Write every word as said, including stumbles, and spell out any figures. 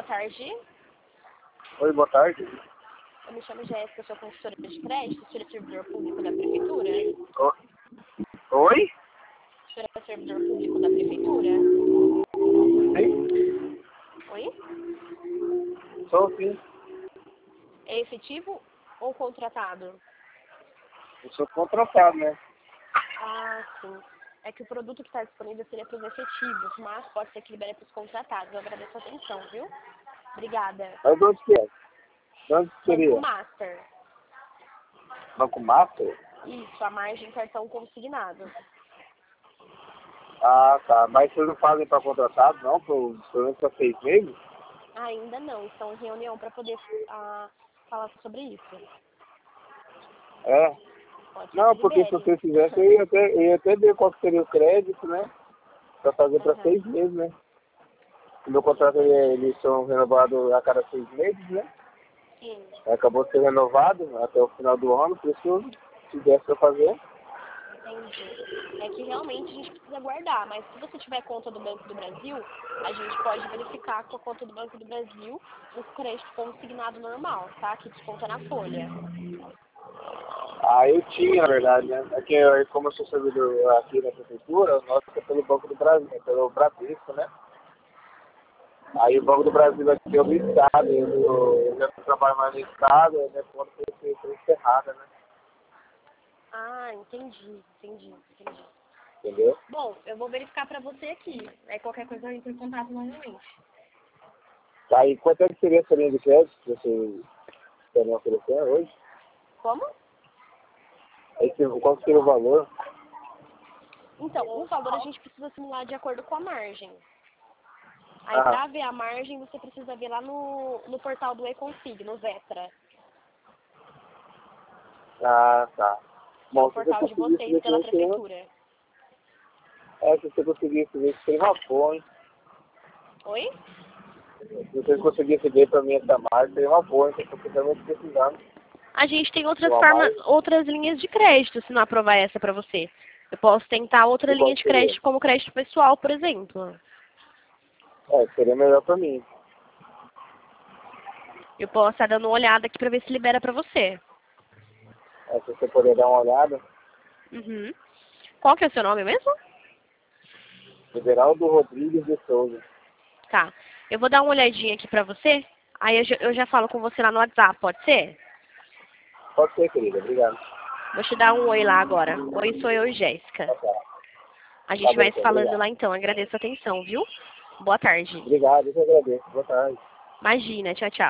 boa tarde. Oi, boa tarde. Eu me chamo Jéssica, sou consultora de crédito, sou servidor público da prefeitura. O- Oi? Senhora é servidor público da prefeitura? Sim, Oi? sou sim. É efetivo ou contratado? Eu sou contratado, né? Ah, sim. É que o produto que está disponível seria para os efetivos, mas pode ser que libere para os contratados. Eu agradeço a atenção, viu? Obrigada. Mas de onde que é? De onde que seria? Banco Master. Banco Master? Isso, a margem cartão consignado. Ah, tá. Mas vocês não fazem para contratado, não? Por, pelo menos para seis meses? Ainda não, estão em reunião para poder ah, falar sobre isso. É. Pode ser Não, que porque se libere. você fizesse, eu ia até, eu ia até ver qual que seria o crédito, né? Para fazer para Aham. seis meses, né? O meu contrato, ele, eles são renovados a cada seis meses, né? Sim, Acabou de ser renovado até o final do ano, por isso, se desse para fazer. entendi. É que realmente a gente precisa guardar, mas se você tiver conta do Banco do Brasil, a gente pode verificar com a conta do Banco do Brasil o crédito consignado normal, tá? Que desconta na folha. Ah, eu tinha, na verdade, né? É que eu, como eu sou servidor aqui na prefeitura, o nosso é pelo Banco do Brasil, é pelo Bradesco, né? Aí o Banco do Brasil aqui é o Estado, eu, eu já não trabalho mais no Estado, a minha conta foi, foi encerrada, né? Ah, entendi, entendi, entendi. Entendeu? Bom, eu vou verificar pra você aqui. Aí qualquer coisa eu entro em contato novamente. Aí quanto é que seria essa linha de crédito que vocês querem oferecer hoje? Como? Aí que- qual que seria o valor? Então, o valor a gente precisa simular de acordo com a margem. Aí Ah, pra ver a margem, você precisa ver lá no, no portal do Econsig, no Vetra. ah, tá. Que é o Bom, se você portal de conseguisse vocês ver pela com seria, prefeitura. é, se você conseguisse ver, seria uma boa, hein? Oi? Se você conseguisse ver pra mim essa marca, seria uma boa, hein? Porque eu tô realmente precisando A gente tem de outras uma formas, marca. outras linhas de crédito, se não aprovar essa pra você. Eu posso tentar outra E linha qual de seria? crédito, como crédito pessoal, por exemplo. É, seria melhor pra mim. Eu posso estar dando uma olhada aqui pra ver se libera pra você. É, se você puder dar uma olhada. Uhum. Qual que é o seu nome mesmo? Everaldo Rodrigues de Souza. Tá. Eu vou dar uma olhadinha aqui pra você. Aí eu já, eu já falo com você lá no WhatsApp, pode ser? Pode ser, querida. Obrigado. Vou te dar um oi lá agora. Oi, sou eu, Jéssica. Tá, tá. A Tá gente bom, vai se então. falando Obrigado. lá então. Agradeço a atenção, viu? Boa tarde. Obrigado, eu que agradeço. Boa tarde. Imagina, tchau, tchau.